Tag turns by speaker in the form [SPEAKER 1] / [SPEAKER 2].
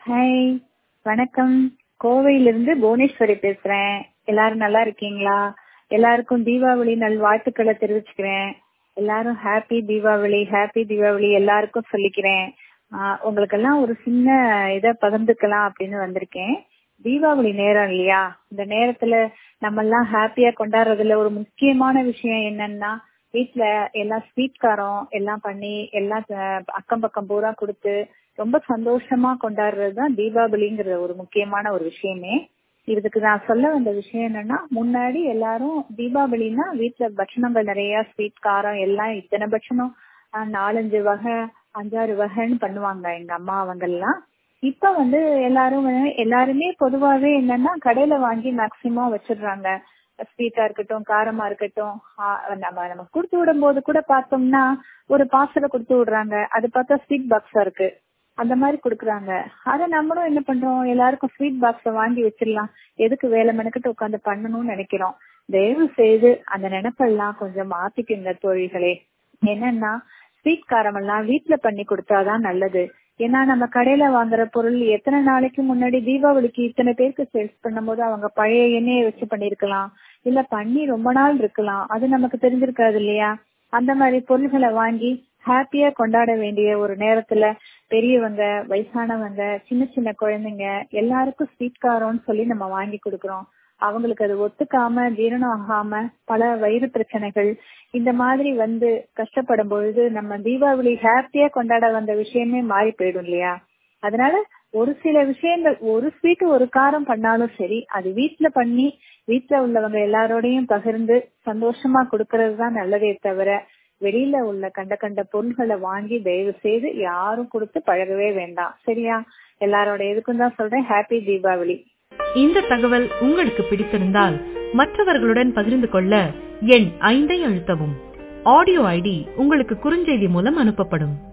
[SPEAKER 1] Hi, வணக்கம். கோவையிலிருந்து புவனேஸ்வரி பேசுறேன். எல்லாரும் நல்லா இருக்கீங்களா? எல்லாருக்கும் தீபாவளி நல்வாழ்த்துக்களை தெரிவிச்சுக்கிறேன். எல்லாரும் ஹாப்பி தீபாவளி எல்லாருக்கும் சொல்லிக்கிறேன். உங்களுக்கெல்லாம் ஒரு சின்ன இதை பகிர்ந்துக்கலாம் அப்படின்னு வந்திருக்கேன். தீபாவளி நேரம் இல்லையா? இந்த நேரத்துல நம்ம எல்லாம் ஹாப்பியா கொண்டாடுறதுல ஒரு முக்கியமான விஷயம் என்னன்னா, வீட்டுல எல்லாம் ஸ்வீட் காரம் எல்லாம் பண்ணி எல்லாம் அக்கம் பக்கம் பூரா கொடுத்து ரொம்ப சந்தோஷமா கொண்டாடுறதுதான் தீபாவளிங்கிற ஒரு முக்கியமான ஒரு விஷயமே. இதுக்கு நான் சொல்ல வந்த விஷயம் என்னன்னா, முன்னாடி எல்லாரும் தீபாவளினா வீட்டுல பட்சணங்கள் நிறைய ஸ்வீட் காரம் எல்லாம் இத்தனை பட்சணம் 4-5 வகை 5-6 வகைன்னு பண்ணுவாங்க எங்க அம்மா அவங்க எல்லாம். இப்ப எல்லாருமே பொதுவாவே என்னன்னா கடையில வாங்கி மேக்சிமம் வச்சிடுறாங்க. ஸ்வீட்டா இருக்கட்டும், காரமா இருக்கட்டும். நம்ம கொடுத்து விடும் போது கூட பார்த்தோம்னா ஒரு பார்சலை கொடுத்து விடுறாங்க. அது பார்த்தா ஸ்வீட் பாக்ஸா இருக்கு, அந்த மாதிரி கொடுக்குறாங்க. அத நம்மளும் என்ன பண்றோம், எல்லாருக்கும் ஸ்வீட் பாக்ஸ வாங்கி வச்சிடலாம், எதுக்கு வேலை மெனக்கிட்டு உட்காந்து பண்ணணும்னு நினைக்கிறோம். தயவு செய்து அந்த நினைப்பெல்லாம் கொஞ்சம் மாத்திக்குங்க தோழிகளே. என்னன்னா ஸ்வீட் காரம் எல்லாம் வீட்டுல பண்ணி கொடுத்தாதான் நல்லது. ஏன்னா நம்ம கடையில வாங்குற பொருள் எத்தனை நாளைக்கு முன்னாடி தீபாவளிக்கு இத்தனை பேருக்கு சேல்ஸ் பண்ணும் போது அவங்க பழைய எண்ணெயை வச்சு பண்ணிருக்கலாம், இல்ல பண்ணி ரொம்ப நாள் இருக்கலாம், அது நமக்கு தெரிஞ்சிருக்காது இல்லையா? அந்த மாதிரி பொருள்களை வாங்கி ஹாப்பியா கொண்டாட வேண்டிய ஒரு நேரத்துல பெரியவங்க, வயசானவங்க, சின்ன சின்ன குழந்தைங்க எல்லாருக்கும் ஸ்வீட் காரம்னு சொல்லி நம்ம வாங்கி கொடுக்கறோம். அவங்களுக்கு அது ஒத்துக்காம ஜீரணம் ஆகாம பல வயிறு பிரச்சனைகள் இந்த மாதிரி கஷ்டப்படும் பொழுது நம்ம தீபாவளி ஹாப்பியா கொண்டாட வந்த விஷயமே மாறி போயிடும் இல்லையா? அதனால ஒரு சில விஷயங்கள், ஒரு ஸ்வீட் ஒரு காரம் பண்ணாலும் சரி, அது வீட்டுல பண்ணி வீட்டுல உள்ளவங்க எல்லாரோடையும் பகிர்ந்து சந்தோஷமா கொடுக்கறது தான் நல்லதே தவிர வெளியில உள்ள கண்ட பொருள்களை வாங்கி தயவு செய்து யாரும் கொடுத்து பழகவே வேண்டாம். சரியா? எல்லாரோட எதுக்கும் தான் சொல்றேன். ஹாப்பி தீபாவளி.
[SPEAKER 2] இந்த தகவல் உங்களுக்கு பிடித்திருந்தால் மற்றவர்களுடன் பகிர்ந்து கொள்ள எண் 5 அழுத்தவும். ஆடியோ ஐடி உங்களுக்கு குறுஞ்செய்தி மூலம் அனுப்பப்படும்.